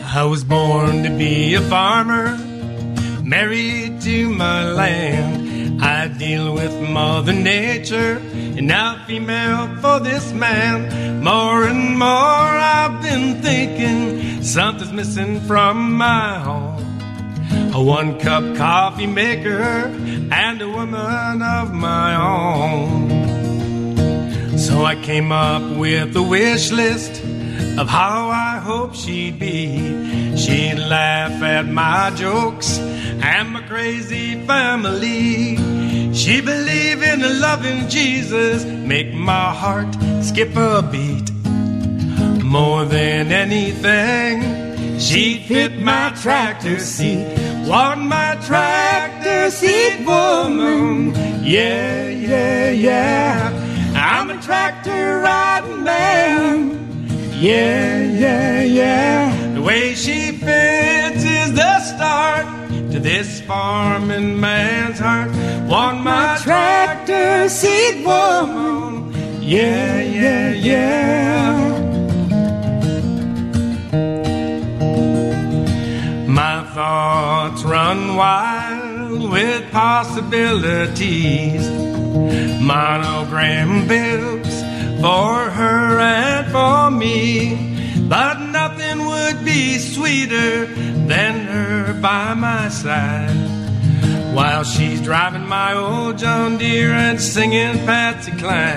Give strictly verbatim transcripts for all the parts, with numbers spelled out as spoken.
I was born to be a farmer, married to my land. I deal with Mother Nature, and now female for this man. More and more I've been thinking something's missing from my home. A one-cup coffee maker and a woman of my own. So I came up with a wish list of how I hope she'd be. She'd laugh at my jokes and my crazy family. She believe in a loving Jesus, make my heart skip a beat. More than anything, she'd fit my tractor seat. Want my tractor seat woman. Yeah, yeah, yeah. I'm a tractor riding man. Yeah, yeah, yeah. The way she fits is the start to this farming man's heart. Want my tractor seat woman. Yeah, yeah, yeah. My thoughts run wild with possibilities. Monogram bills for her and for me. But nothing would be sweeter than her by my side, while she's driving my old John Deere and singing Patsy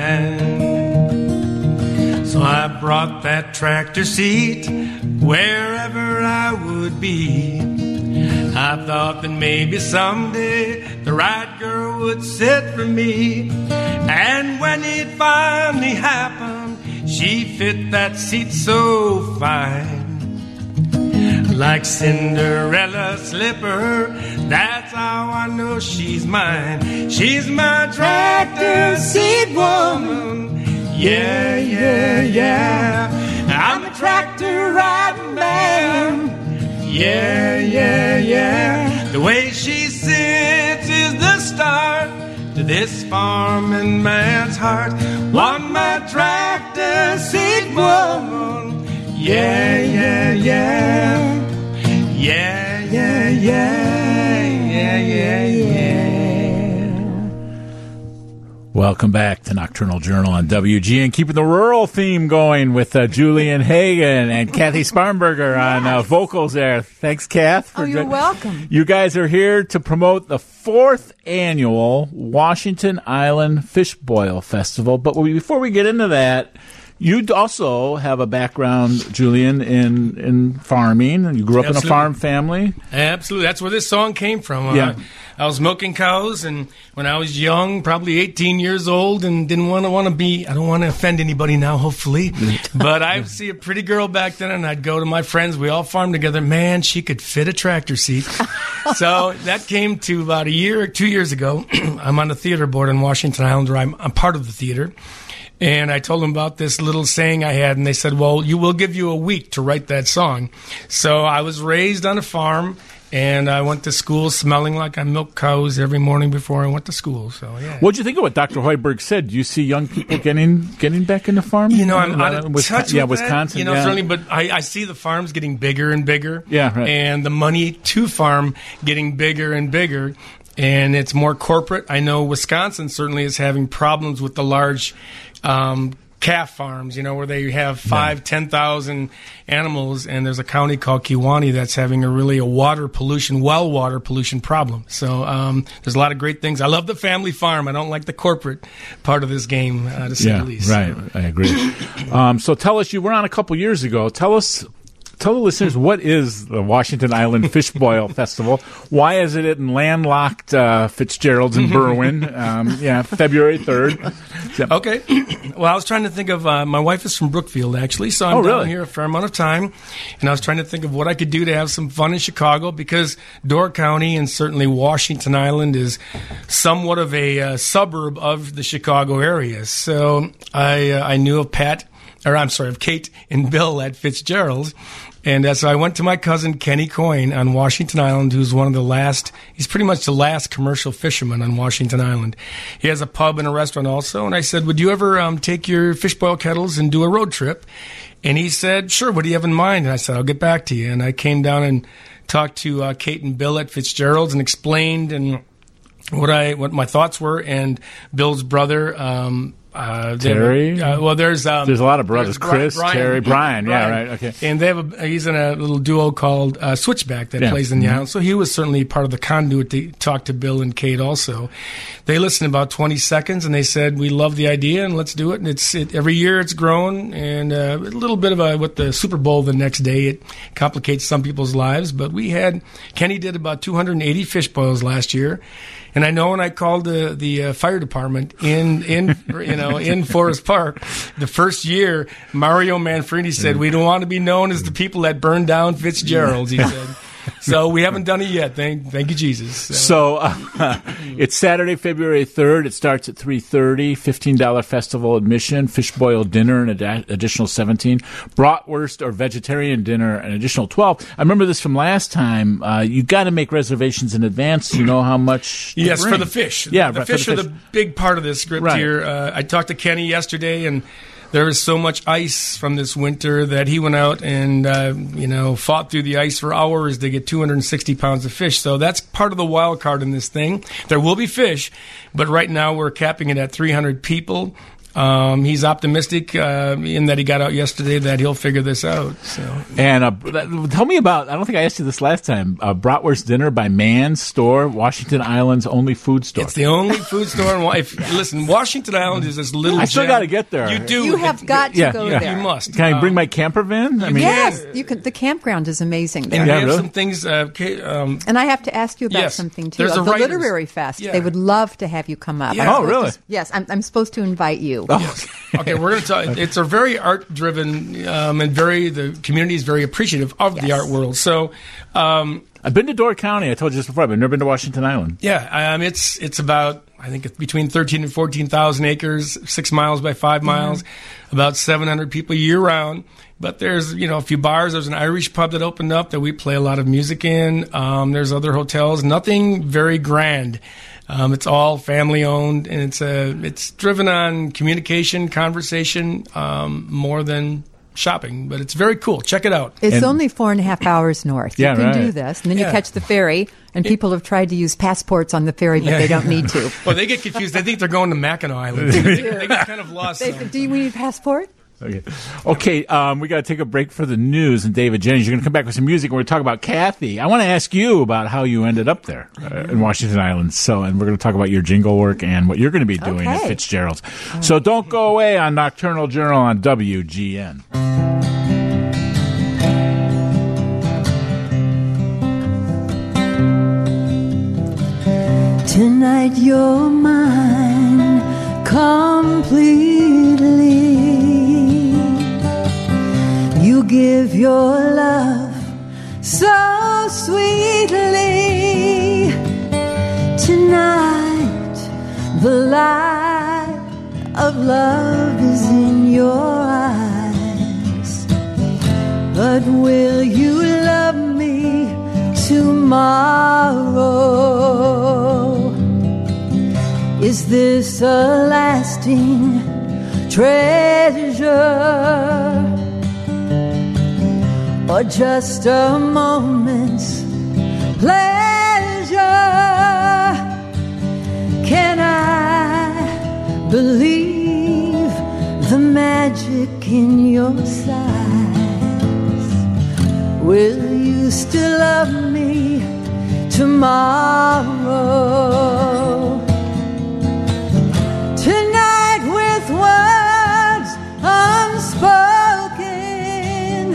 Cline. So I brought that tractor seat wherever I would be. I thought that maybe someday the right girl would sit for me. And when it finally happened, she fit that seat so fine. Like Cinderella slipper, that's how I know she's mine. She's my tractor seat woman. Yeah, yeah, yeah. I'm a tractor riding man. Yeah, yeah, yeah. The way she sits is the start to this farming man's heart. Want my tractor seat woman. Yeah, yeah, yeah. Yeah, yeah, yeah. Yeah, yeah, yeah. Welcome back to Nocturnal Journal on W G N, keeping the rural theme going with uh, Julian Hagen and Kathy Sparrenberger on uh, vocals there. Thanks, Kath. For oh, you're jo- welcome. You guys are here to promote the fourth annual Washington Island Fish Boil Festival. But before we get into that, you also have a background, Julian, in, in farming. You grew up Absolutely. in a farm family. Absolutely. That's where this song came from. Yeah. Uh, I was milking cows, and when I was young, probably eighteen years old, and didn't want to want to be, I don't want to offend anybody now, hopefully, but I'd see a pretty girl back then, and I'd go to my friends. We all farmed together. Man, she could fit a tractor seat. So that came to about a year, two years ago. I'm on the theater board in Washington Island, where I'm, I'm part of the theater. And I told them about this little saying I had, and they said, well, you will give you a week to write that song. So I was raised on a farm, and I went to school smelling like I milked cows every morning before I went to school. So yeah. What did you think of what Doctor Hoiberg said? Do you see young people getting getting back into farming? You know, I'm out of Wisconsin, touch with yeah, that. Wisconsin. You know, yeah. certainly, but I, I see the farms getting bigger and bigger. Yeah, right. And the money to farm getting bigger and bigger. And it's more corporate. I know Wisconsin certainly is having problems with the large um, calf farms, you know, where they have five, yeah. ten thousand animals, and there's a county called Kewaunee that's having a really a water pollution, well water pollution problem. So um, there's a lot of great things. I love the family farm. I don't like the corporate part of this game, uh, to say yeah, the least. Right, I agree. um, so tell us, you were on a couple years ago. Tell us. Tell the listeners, what is the Washington Island Fish Boil Festival? Why is it in landlocked uh, Fitzgerald's in Berwyn? Um, yeah, February third. So. Okay. Well, I was trying to think of, uh, my wife is from Brookfield, actually, so I'm oh, down really? here a fair amount of time, and I was trying to think of what I could do to have some fun in Chicago, because Door County and certainly Washington Island is somewhat of a uh, suburb of the Chicago area. So I, uh, I knew of Pat or I'm sorry, of Kate and Bill at Fitzgerald's. And uh, so I went to my cousin Kenny Coyne on Washington Island, who's one of the last, he's pretty much the last commercial fisherman on Washington Island. He has a pub and a restaurant also. And I said, would you ever um, take your fish boil kettles and do a road trip? And he said, sure, what do you have in mind? And I said, I'll get back to you. And I came down and talked to uh, Kate and Bill at Fitzgerald's and explained and what I what my thoughts were. And Bill's brother, um, Uh, Terry? Uh, well, there's um, there's a lot of brothers. Bri- Chris, Brian, Terry, Brian. Yeah, Brian. right. Okay. And they have a, he's in a little duo called uh, Switchback that Yeah. plays in the Mm-hmm. island. So he was certainly part of the conduit to talk to Bill and Kate also. They listened about twenty seconds and they said, we love the idea and let's do it. And it's it, every year it's grown, and uh, a little bit of a, with the Super Bowl the next day, it complicates some people's lives. But we had, Kenny did about two hundred eighty fish boils last year. And I know when I called the the uh, fire department in in you know in Forest Park the first year, Mario Manfredi said, we don't want to be known as the people that burned down Fitzgerald's. He said. So we haven't done it yet. Thank, thank you, Jesus. So, So uh, it's Saturday, February third. It starts at three thirty. fifteen dollars festival admission. Fish boil dinner, an ad- additional seventeen dollars. Bratwurst or vegetarian dinner, an additional twelve dollars. I remember this from last time. Uh, you got to make reservations in advance. You know how much. to yes, bring. for the fish. Yeah, the right, for fish the are fish. the big part of this script Right. here. Uh, I talked to Kenny yesterday, and there was so much ice from this winter that he went out and uh, you know fought through the ice for hours to get two hundred sixty pounds of fish. So that's part of the wild card in this thing. There will be fish, but right now we're capping it at three hundred people. Um, he's optimistic uh, in that he got out yesterday that he'll figure this out. So. And uh, that- tell me about, I don't think I asked you this last time, uh, Bratwurst Dinner by Mann's Store, Washington Island's only food store. It's the only food store. In, Wa- if, listen, Washington Island is this little. I still gem. got to get there. You do. You have It- got to yeah, go yeah. there. You must. Can I bring Um, my camper van? I mean, Yes, you can. The campground is amazing there. And Yeah, we have really? some things. Uh, ca- um, And I have to ask you about Yes. something too. There's Of a the writers- Literary Fest. Yeah. They would love to have you come up. Yeah. I'm Oh, supposed really? to- yes, I'm, I'm supposed to invite you. Oh, okay, we're going to talk. It's a very art-driven um, and very. The community is very appreciative of the Yes. art world. So. Um, I've been to Door County. I told you this before. I've never been to Washington Island. Yeah, um, it's it's about I think it's between thirteen and fourteen thousand acres, six miles by five miles, about seven hundred people year round. But there's you know a few bars. There's an Irish pub that opened up that we play a lot of music in. Um, there's other hotels. Nothing very grand. Um, it's all family owned, and it's a it's driven on communication, conversation, um, more than shopping. But it's very cool. Check it out. It's And- only four and a half hours north. Yeah, you can right. do this, and then Yeah. you catch the ferry. And people have tried to use passports on the ferry, but Yeah. they don't need to. Well, they get confused. They think they're going to Mackinac Island. they, they get kind of lost. They, some. do you need a passport? Okay, okay. Um, we got to take a break for the news. And David Jennings, you're going to come back with some music. and We're going to talk about Kathy. I want to ask you about how you ended up there uh, in Washington Island. So, and we're going to talk about your jingle work and what you're going to be doing at Okay. Fitzgerald's. So, don't go away on Nocturnal Journal on W G N. Tonight you're mine completely. You give your love so sweetly. Tonight the light of love is in your eyes. But will you love me tomorrow? Is this a lasting treasure or just a moment's pleasure? Can I believe the magic in your eyes? Will you still love me tomorrow? Tonight with words unspoken,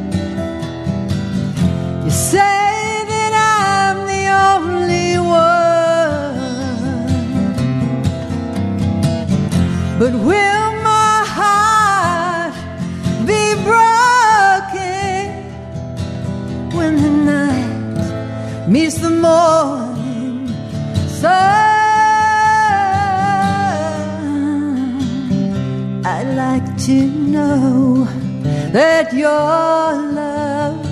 you say that I'm the only one. But will my heart be broken when the night meets the morning sun? I I'd like to know that your love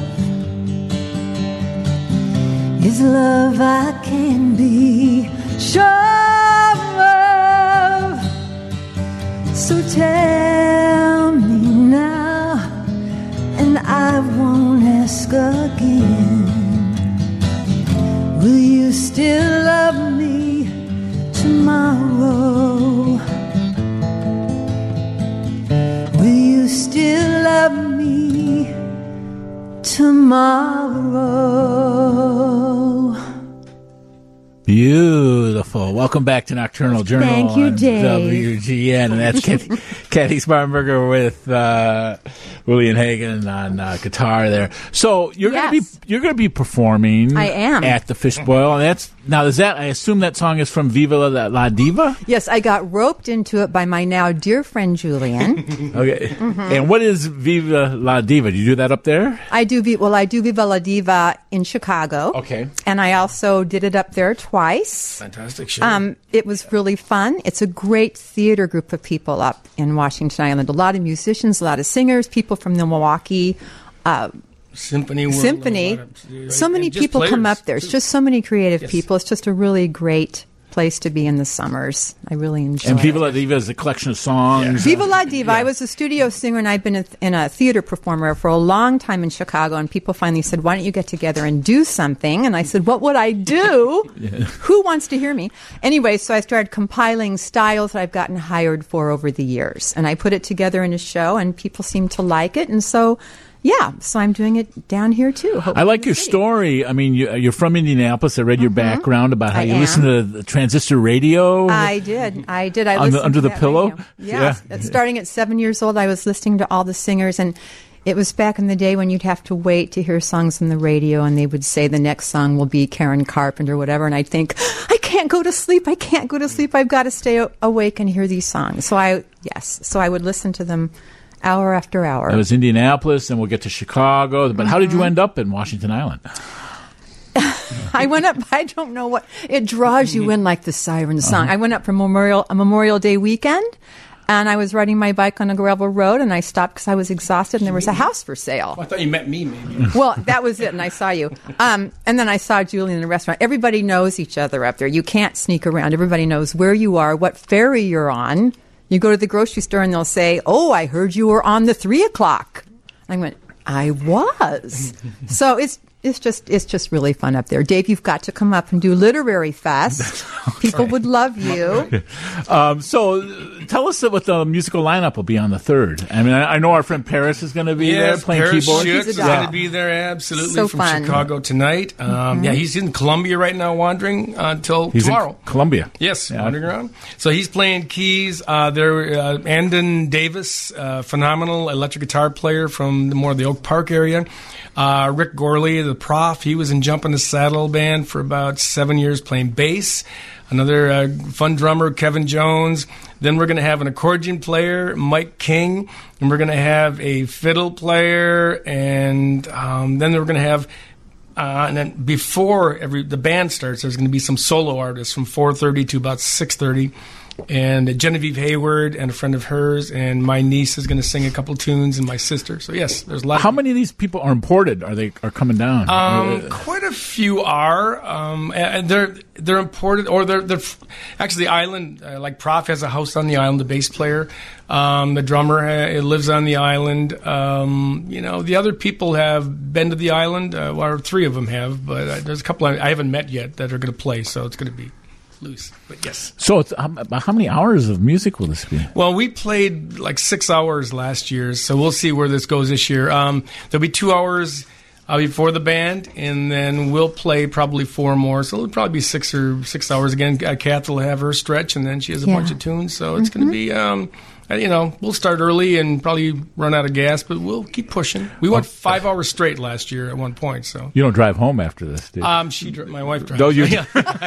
is love I can be sure of. So tell me now, and I won't ask again. Will you still love me tomorrow? Will you still love me tomorrow? Beautiful. Welcome back to Nocturnal Journal. Thank you, on Dave. W G N, and that's Kathy, Kathy Spartanberger with uh, William Hagen on uh, guitar there. So you're Yes. gonna be you're gonna be performing. I am. At the Fishbowl, and that's now. Is that? I assume that song is from Viva La, La Diva. Yes, I got roped into it by my now dear friend Julian. Okay. Mm-hmm. And what is Viva La Diva? Do you do that up there? I do, Vi- well, I do Viva La Diva in Chicago. Okay. And I also did it up there twice. Fantastic show. Um, it was really fun. It's a great theater group of people up in Washington Island. A lot of musicians, a lot of singers, people from the Milwaukee uh, Symphony World. Symphony. a lot of- So many and just people come players, up there. It's too. just so many creative Yes. people. It's just a really great place to be in the summers. I really enjoy And it. Viva La Diva is a collection of songs. Viva La Diva. I was a studio singer, and I've been a, in a theater performer for a long time in Chicago. And people finally said, "Why don't you get together and do something?" And I said, "What would I do? Who wants to hear me?" Anyway, so I started compiling styles that I've gotten hired for over the years, and I put it together in a show, and people seem to like it, and so. Yeah, so I'm doing it down here too. hopefully I like in the your city. story. I mean, you, you're from Indianapolis. I read your background about how I you am. listen to the transistor radio. I did. I did. I On the- listened under to the that pillow? radio. Yeah. Yeah. Starting at seven years old, I was listening to all the singers, and it was back in the day when you'd have to wait to hear songs on the radio, and they would say the next song will be Karen Carpenter or whatever, and I'd think, I can't go to sleep. I can't go to sleep. I've got to stay a- awake and hear these songs. So I, yes, so I would listen to them hour after hour. It was Indianapolis, and we'll get to Chicago. But how did you end up in Washington Island? I went up. I don't know what it draws you in, like the siren song. I went up for Memorial a Memorial Day weekend, and I was riding my bike on a gravel road, and I stopped because I was exhausted, and there was a house for sale. I thought you met me, maybe. Well, that was it, and I saw you. Um, and then I saw Julian in a restaurant. Everybody knows each other up there. You can't sneak around. Everybody knows where you are, what ferry you're on. You go to the grocery store, and they'll say, "Oh, I heard you were on the three o'clock." I went, "I was." So it's it's just it's just really fun up there. Dave, you've got to come up and do Literary Fest. People would love you. Um, so, uh, tell us what the musical lineup will be on the third. I mean, I, I know our friend Paris is going to be there Yes, playing Paris keyboard. Schutz He's is a doll. going to be there, absolutely, So from fun. Chicago tonight. Um, Yeah, he's in Columbia right now, wandering uh, until He's tomorrow. in Columbia. Yes, Yeah. wandering around. So he's playing keys. Uh, there, uh, Andon Davis, uh, phenomenal electric guitar player from the, more of the Oak Park area. Uh, Rick Gorley, the prof, he was in Jump in the Saddle band for about seven years playing bass. Another uh, fun drummer, Kevin Jones. Then we're going to have an accordion player, Mike King. And we're going to have a fiddle player. And um, then we're going to have... Uh, and then before every the band starts, there's going to be some solo artists from four thirty to about six thirty. And Genevieve Hayward and a friend of hers, and my niece is going to sing a couple tunes, and my sister. So yes, there's a lot. How of many of these people are imported? Are they are coming down? um, Uh, quite a few are. Um, and they're they're imported, or they're they're actually the island. Uh, like Prof has a house on the island. The bass player, um, the drummer uh, lives on the island. Um, you know, the other people have been to the island. Uh, well, three of them have, but uh, there's a couple I, I haven't met yet that are going to play. So it's going to be loose. But yes. so, it's, um, how many hours of music will this be? Well, we played like six hours last year, so we'll see where this goes this year. Um, there'll be two hours uh, before the band, and then we'll play probably four more. So it'll probably be six or six hours again. Uh, Kath will have her stretch, and then she has a Yeah. bunch of tunes. So it's going to be, um, uh, you know, we'll start early and probably run out of gas, but we'll keep pushing. We went five hours straight last year at one point. So You don't drive home after this, do you? um, she, dri- my wife drives. No, you- Yeah.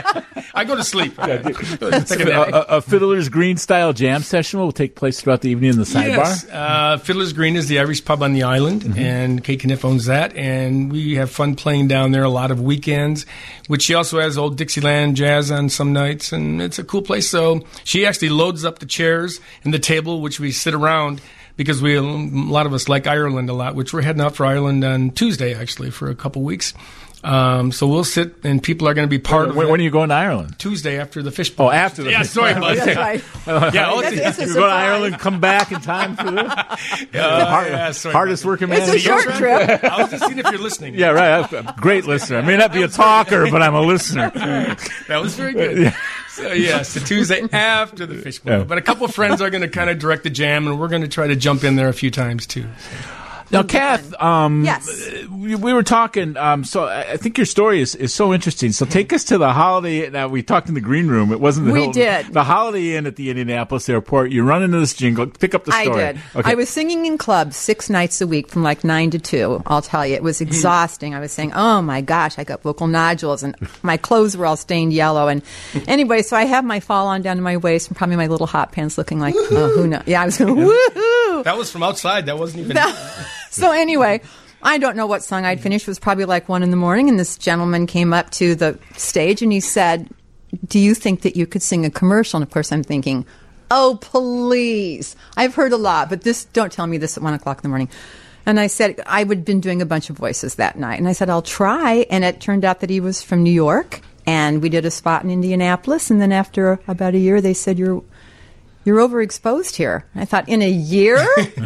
I go to sleep. Take a a, nap. a, a Fiddler's Green style jam session will take place throughout the evening in the sidebar. Yes, uh, Fiddler's Green is the Irish pub on the island, Mm-hmm. and Kate Kniff owns that, and we have fun playing down there a lot of weekends, which she also has old Dixieland jazz on some nights, and it's a cool place. So she actually loads up the chairs and the tables table, which we sit around because we a lot of us like Ireland a lot, which we're heading out for Ireland on Tuesday, actually, for a couple weeks. Um, so we'll sit, and people are going to be part when, of when it. When are you going to Ireland? Tuesday after the fish bowl. Oh, after the yeah, fish sorry, bowl. bud. That's right. yeah, oh, That's- it's, it's a You go to surprise. Ireland, come back in time for the uh, hard, yeah, sorry, hardest bud. working man. It's a in the short country. trip. I was just seeing if you're listening. Yeah, right. I'm a great listener. I may not be a talker, but I'm a listener. That was very good. So, yes, the Tuesday after the fish bowl. Yeah. But a couple of friends are going to kind of direct the jam, and we're going to try to jump in there a few times, too. Now, Kath, um, Yes. we, we were talking. Um, so I I think your story is, is so interesting. So take us to the Holiday. Now we talked in the green room. It wasn't the We Hilton. did. The Holiday Inn at the Indianapolis airport. You run into this jingle. Pick up the I story. did. Okay. I was singing in clubs six nights a week from like nine to two. I'll tell you, it was Mm-hmm. exhausting. I was saying, "Oh my gosh, I got vocal nodules, and my clothes were all stained yellow." And anyway, so I have my fall on down to my waist, and probably my little hot pants looking like, oh, who knows? Yeah, I was going, woohoo! That was from outside. That wasn't even... So anyway, I don't know what song I'd finished. It was probably like one in the morning, and this gentleman came up to the stage and he said, "Do you think that you could sing a commercial?" And of course I'm thinking, oh, please. I've heard a lot, but this, don't tell me this at one o'clock in the morning. And I said, I would been doing a bunch of voices that night. And I said, I'll try. And it turned out that he was from New York, and we did a spot in Indianapolis. And then after about a year, they said, you're You're overexposed here. I thought, in a year?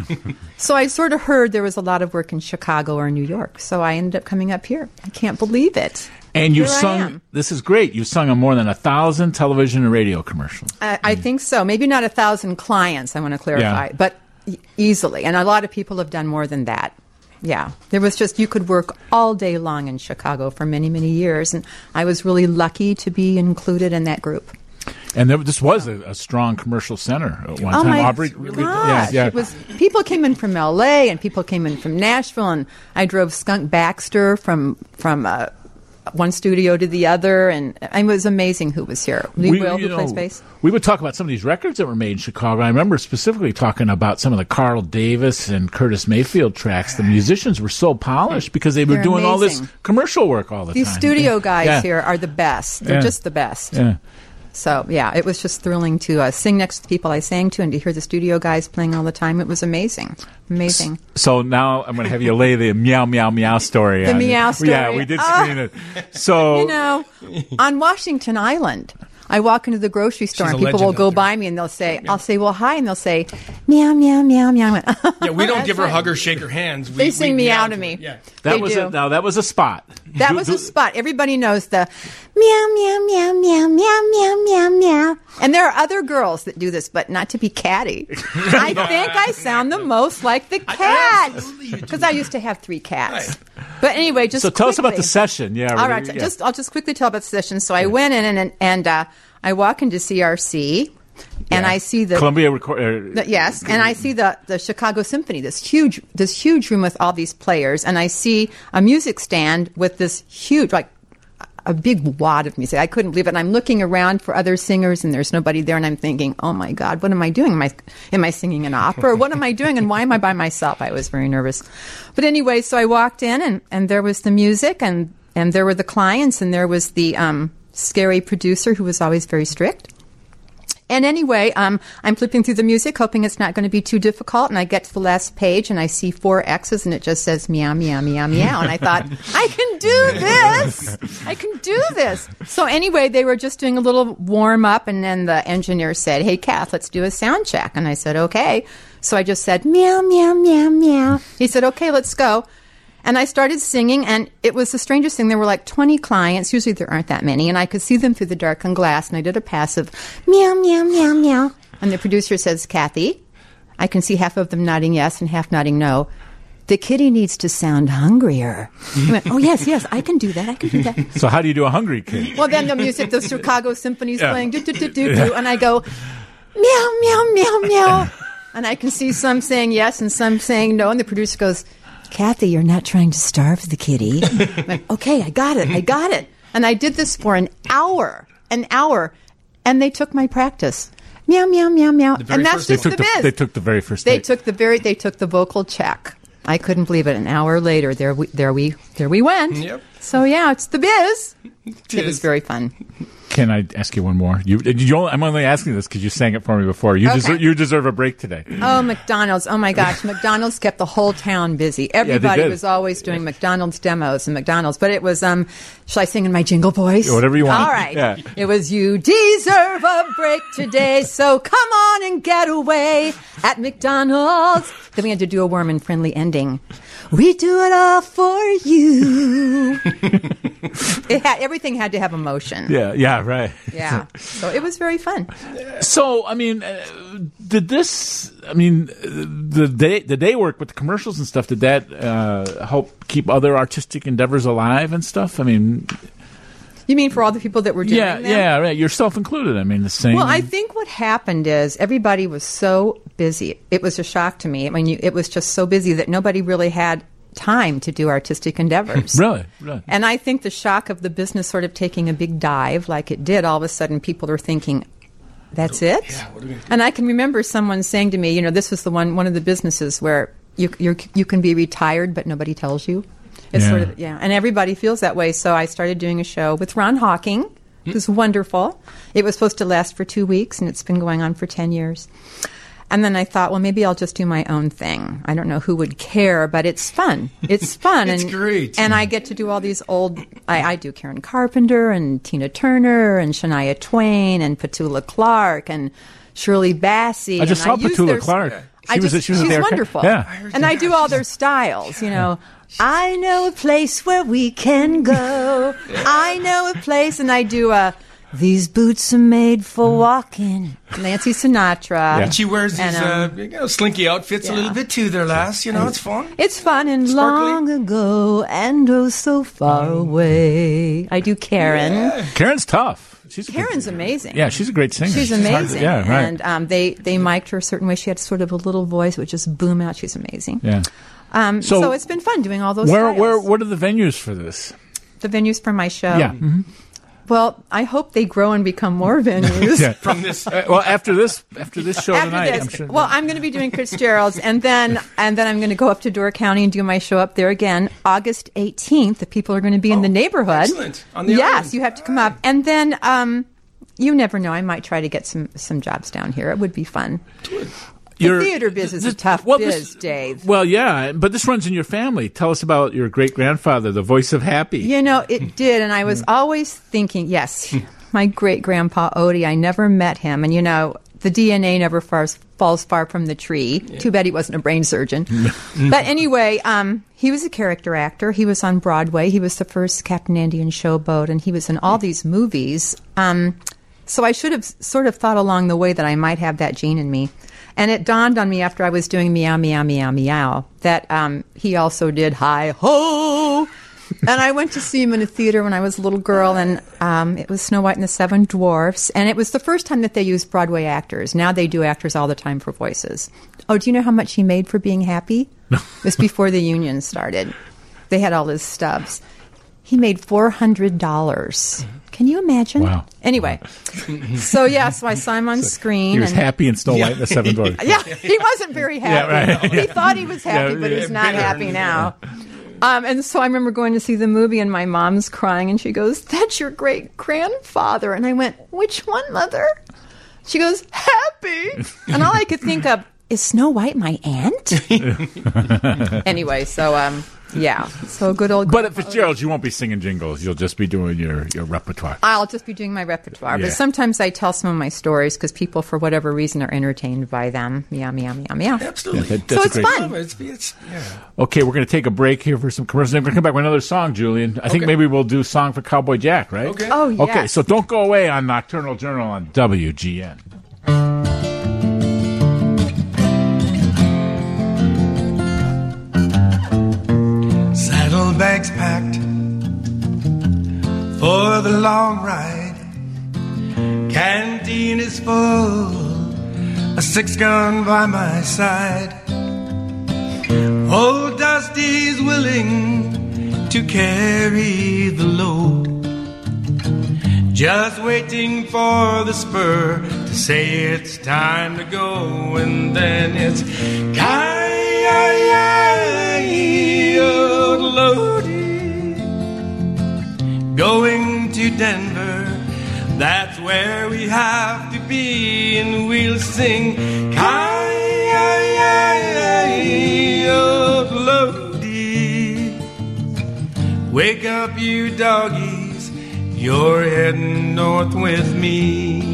So I sort of heard there was a lot of work in Chicago or New York. So I ended up coming up here. I can't believe it. and you've Here I sung. am. This is great. You've sung on more than a thousand television and radio commercials. I, I think so. Maybe not a thousand clients, I want to clarify, Yeah. but e- easily. And a lot of people have done more than that. Yeah. There was just, you could work all day long in Chicago for many, many years. And I was really lucky to be included in that group. And there, this was a, a strong commercial center at one Oh time. my Aubrey, gosh! It was, people came in from L A and people came in from Nashville, and I drove Skunk Baxter from from uh, one studio to the other, and it was amazing who was here. Lee Will, you who plays know, bass. We would talk about some of these records that were made in Chicago. I remember specifically talking about some of the Carl Davis and Curtis Mayfield tracks. The musicians were so polished because they were They're doing all this amazing. commercial work all the These time. studio guys Yeah. here are the best. They're Yeah. just the best. Yeah. So, yeah, it was just thrilling to uh, sing next to the people I sang to and to hear the studio guys playing all the time. It was amazing. Amazing. So now I'm going to have you lay the meow, meow, meow story The on meow you. story. Yeah, we did Ah. screen it. So, You know, on Washington Island, I walk into the grocery store She's and a people legend will go up there. by me and they'll say, I'll say, well, hi, and they'll say, meow, meow, meow, meow. I went, Yeah, we don't That's give her a right. hug or shake her hands. We, They sing we meow meow to her. me. Yeah. that They was do. a, now that was a spot. That Do- was do- a spot. Everybody knows the meow, meow, meow, meow, meow, meow, meow, meow. And there are other girls that do this, but not to be catty. I think I sound the most like the cat. absolutely you do. Because I used to have three cats. But anyway, just So tell us about quickly. the session. Yeah. All really, right, yeah. just I'll just quickly tell about the session. So I went in and and, and uh, I walk into C R C, and Yeah. I see the Columbia record. the- yes, and I see the the Chicago Symphony, this huge this huge room with all these players, and I see a music stand with this huge like a big wad of music. I couldn't believe it. And I'm looking around for other singers, and there's nobody there. And I'm thinking, oh my God, what am I doing? Am I am I singing an opera? Or what am I doing? And why am I by myself? I was very nervous. But anyway, so I walked in, and, and there was the music, and and there were the clients, and there was the um, scary producer who was always very strict. And anyway, um, I'm flipping through the music, hoping it's not going to be too difficult. And I get to the last page, and I see four X's, and it just says meow, meow, meow, meow. And I thought, I can do this. I can do this. So anyway, they were just doing a little warm up, and then the engineer said, hey, Kath, let's do a sound check. And I said, okay. So I just said meow, meow, meow, meow. He said, okay, let's go. And I started singing, and it was the strangest thing. There were like twenty clients. Usually there aren't that many. And I could see them through the darkened glass, and I did a passive meow, meow, meow, meow. And the producer says, Kathy, I can see half of them nodding yes and half nodding no. The kitty needs to sound hungrier. I went, oh, yes, yes, I can do that. I can do that. So how do you do a hungry kid? Well, then the music, the Chicago Symphony's Yeah. playing, do, do, do, do, do, and I go, meow, meow, meow, meow. And I can see some saying yes and some saying no. And the producer goes, Kathy, you're not trying to starve the kitty. I went, okay, I got it. I got it. And I did this for an hour, an hour. And they took my practice. Meow, meow, meow, meow. The very And that's first They just took the the, biz. they took the very first They take. took the very, they took the vocal check. I couldn't believe it. An hour later, there we, there we, there we went. Yep. So yeah, it's the biz. It is. was very fun. Can I ask you one more? You, you only, I'm only asking this because you sang it for me before. You Okay. deserve you deserve a break today. Oh, McDonald's. Oh, my gosh. McDonald's kept the whole town busy. Everybody did. was always doing McDonald's demos and McDonald's. But it was, um, shall I sing in my jingle voice? Whatever you want. All right. Yeah. It was, you deserve a break today, so come on and get away at McDonald's. Then we had to do a warm and friendly ending. We do it all for you. It had, everything had to have emotion. Yeah, yeah, right. Yeah. So it was very fun. So, I mean, uh, did this? I mean, uh, the day the day work with the commercials and stuff. Did that uh, help keep other artistic endeavors alive and stuff? I mean, You mean for all the people that were doing yeah, them? yeah, right. Yourself included. I mean, the same. Well, I think what happened is everybody was so busy. It was a shock to me. I mean, you, it was just so busy that nobody really had time to do artistic endeavors. really, really. And I think the shock of the business sort of taking a big dive like it did, all of a sudden people are thinking, that's it? Yeah, what are we gonna do? And I can remember someone saying to me, you know, this was the one one of the businesses where you you're, you can be retired, but nobody tells you. It's Yeah. sort of, yeah. And everybody feels that way. So I started doing a show with Ron Hawking. It was wonderful. It was supposed to last for two weeks, and it's been going on for ten years. And then I thought, well, maybe I'll just do my own thing. I don't know who would care, but it's fun. It's fun. It's and, great. And I get to do all these old, I, I do Karen Carpenter and Tina Turner and Shania Twain and Petula Clark and Shirley Bassey. I just and saw use Petula their- Clark. I She was- just, she was she's there. wonderful. Yeah. And I do all their styles, you know. I know a place where we can go. I know a place, and I do a, these boots are made for walking. Nancy Sinatra. Yeah. And she wears these And, um, uh, you know, slinky outfits a yeah. little bit too there, lass. You know, it's fun. It's fun and Sparkly. long ago and oh so far away. I do Karen. Karen's tough. She's a good- Karen's amazing. Yeah, she's a great singer. She's hard to- amazing. yeah, right. And um, they, they mic'd her a certain way. She had sort of a little voice which just boom out. She's amazing. yeah. Um, So- so, it's been fun doing all those Where, styles. where, what are the venues for this? The venues for my show. Yeah. mhm. Well, I hope they grow and become more venues. Yeah. From this, Uh, well, after this, after this show After tonight, this, I'm sure. well, I'm going to be doing Fitzgerald's, and then and then I'm going to go up to Door County and do my show up there again, August eighteenth. The people are going to be in the neighborhood. excellent. On the yes, island. you have to come up, and then um, you never know. I might try to get some some jobs down here. It would be fun. Your- the theater biz is a this- tough well, biz, this- Dave. Well, yeah, but this runs in your family. Tell us about your great grandfather, the voice of Happy. You know, it did, and I was always thinking, yes, my great grandpa Odie. I never met him, and you know, the D N A never falls, falls far from the tree. Too bad he wasn't a brain surgeon. But anyway, um, he was a character actor. He was on Broadway. He was the first Captain Andy in Showboat, and he was in all these movies. Um, so I should have sort of thought along the way that I might have that gene in me. And it dawned on me after I was doing Meow, Meow, Meow, Meow that um, he also did Hi Ho. And I went to see him in a theater when I was a little girl, and um, it was Snow White and the Seven Dwarfs. And it was the first time that they used Broadway actors. Now they do actors all the time for voices. Oh, do you know how much he made for being happy? It was before the union started. They had all his stubs. He made four hundred dollars. Can you imagine? Wow. Anyway, so yeah, so I saw him on screen. He was and happy in Snow White and the Seven Dwarfs. yeah, he wasn't very happy. Yeah, right. He thought he was happy, Yeah, but yeah, he's not bitter. happy now. Um, and so I remember going to see the movie, and my mom's crying, and she goes, "That's your great grandfather." And I went, "Which one, Mother?" She goes, "Happy." And all I could think of is Snow White my aunt. Anyway, so um, yeah, so good old. But at Fitzgerald's, you won't be singing jingles. You'll just be doing your, your repertoire. I'll just be doing my repertoire. Yeah. But sometimes I tell some of my stories because people, for whatever reason, are entertained by them. Meow, meow, meow, meow. absolutely. Yeah, that- So that's a it's great- fun. It's, it's, yeah. Okay, we're going to take a break here for some commercials. Then we're going to come back with another song, Julian. I think Okay. maybe we'll do Song for Cowboy Jack, right? Okay. Oh, yes. Okay, so don't go away on Nocturnal Journal on W G N. Saddlebags packed for the long ride. Canteen is full, a six gun by my side. Old Dusty's willing to carry the load, just waiting for the spur to say it's time to go. And then it's Coyote going to Denver. That's where we have to be, and we'll sing Coyote. Wake up, you doggies, you're heading north with me.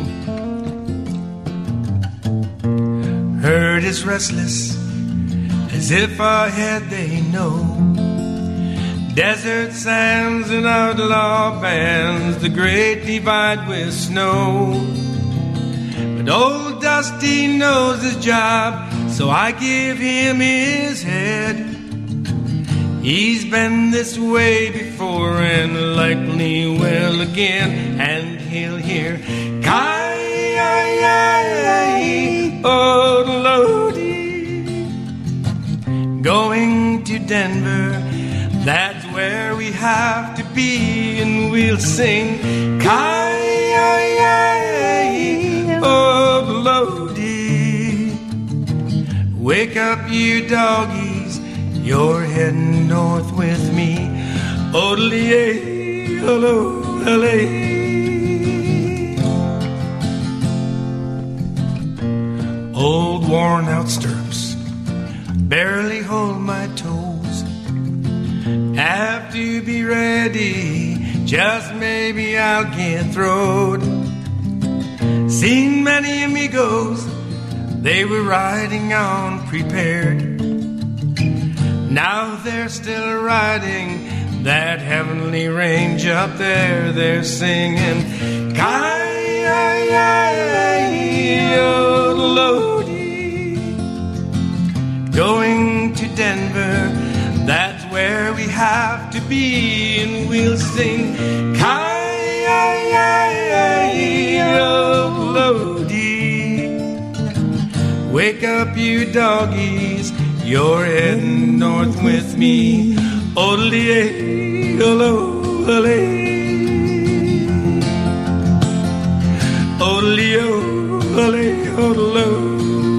Herd is restless, as if ahead they know. Desert sands and outlaw bands, the great divide with snow. But old Dusty knows his job, so I give him his head. He's been this way before and likely will again, and he'll hear Coyote. Going to Denver, that's where we have to be, and we'll sing Coyote. Wake up, you doggies, you're heading north with me. Odelie, hello, hello. Old worn out stirrups barely hold my toes. Have to be ready, just maybe I'll get throwed. Seen many amigos, they were riding on prepared. Now they're still riding that heavenly range up there. They're singing Coyote. Going to Denver, that's where we have to be, and we'll sing Coyote. Wake up, you doggies, you're heading north with me. Odelie, hello, hello. Odelie, hello, hello.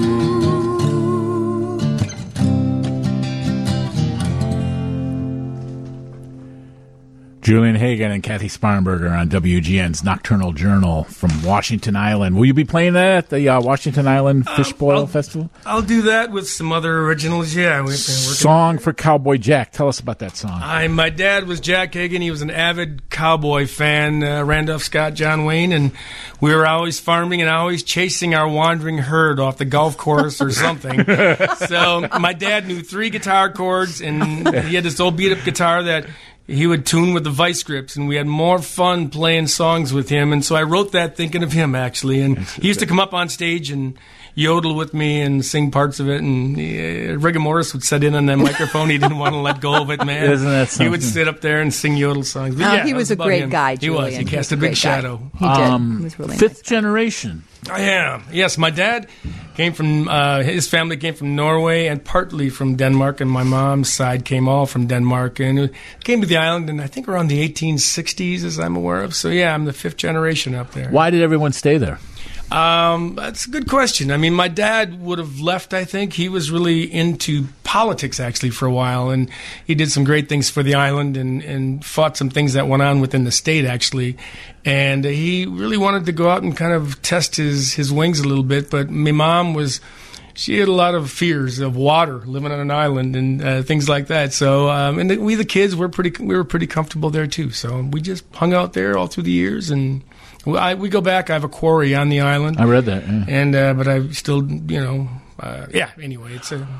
Julian Hagen and Kathy Sparrenberger on W G N's Nocturnal Journal from Washington Island. Will you be playing that at the uh, Washington Island Fish Boil um, I'll, Festival? I'll do that with some other originals, yeah. We've been working. Song for Cowboy Jack. Tell us about that song. I, my dad was Jack Hagan. He was an avid cowboy fan, uh, Randolph Scott, John Wayne, and we were always farming and always chasing our wandering herd off the golf course or something. So my dad knew three guitar chords, and he had this old beat-up guitar that he would tune with the vice grips, and we had more fun playing songs with him. And so I wrote that thinking of him, actually. And he used to come up on stage and yodel with me and sing parts of it. And uh, Rigor Morris would sit in on that microphone. He didn't want to let go of it, man. Isn't that something? He would sit up there and sing yodel songs. But Oh, yeah, he was a about great him. guy, He Julian. was. He He cast was a a big great shadow. He did. Um, He was really fifth nice. generation. I am. Yes, my dad came from, uh, his family came from Norway and partly from Denmark, and my mom's side came all from Denmark. And it came to the island in, I think, around the eighteen sixties, as I'm aware of. So, yeah, I'm the fifth generation up there. Why did everyone stay there? Um, that's a good question. I mean, my dad would have left, I think. He was really into politics, actually, for a while, and he did some great things for the island and, and fought some things that went on within the state, actually. And uh, he really wanted to go out and kind of test his, his wings a little bit, but my mom was... She had a lot of fears of water, living on an island, and uh, things like that. So, um, and the, we the kids were pretty, we were pretty comfortable there too. So we just hung out there all through the years, and we, I, we go back. I have a quarry on the island. I read that, yeah. and uh, but I still, you know, uh, yeah. Anyway, it's a.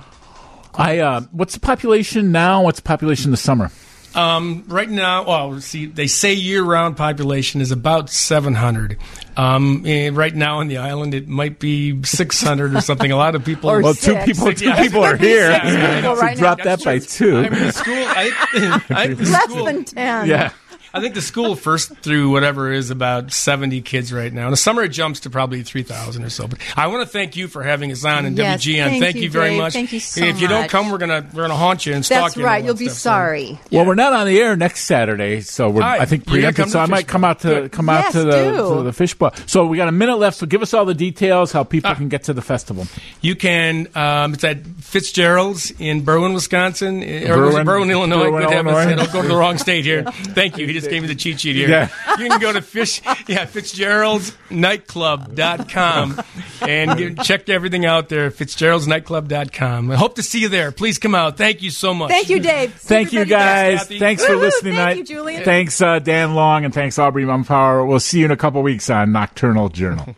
I uh, what's the population now? What's the population in the summer? Um, right now, well, see, they say year-round population is about seven hundred. Um, and right now on the island, it might be six hundred or something. A lot of people. Or Well, two six. people, Six, two yeah. people are here. Yeah, people so right now. drop that That's by true. two. I mean, the school. I, I, the Less school, than ten. Yeah. I think the school first through whatever is about seventy kids right now. In the summer, it jumps to probably three thousand or so. But I want to thank you for having us on in Yes, W G N. thank Thank you, you very Dave. much. Thank you so If you don't much. come, we're gonna we're gonna haunt you and stalk That's you. and all right. that You'll be stuff. So- sorry. Well, we're not on the air next Saturday, so we're Hi. I think You're gonna preempted. come So to I the might fish come bowl. out to Good. come out Yes, to the do. to the fish bowl. So we got a minute left. So give us all the details how people Ah. can get to the festival. You can. Um, it's at Fitzgerald's in Berwyn, Wisconsin, or was it Berwyn- Berwyn, Illinois. Berwyn, Good heavens, Illinois. I don't go to the wrong state here. Thank you. just gave me the cheat sheet here. Yeah. You can go to Fish, yeah, Fitzgerald's Nightclub dot com and get, check everything out there. Fitzgerald's Nightclub dot com. I hope to see you there. Please come out. Thank you so much. Thank you, Dave. Thank you, guys. Kathy. Thanks for Woo-hoo. listening Thank tonight. you, Julian. Thanks, uh, Dan Long, and thanks, Aubrey Mumpower. We'll see you in a couple weeks on Nocturnal Journal.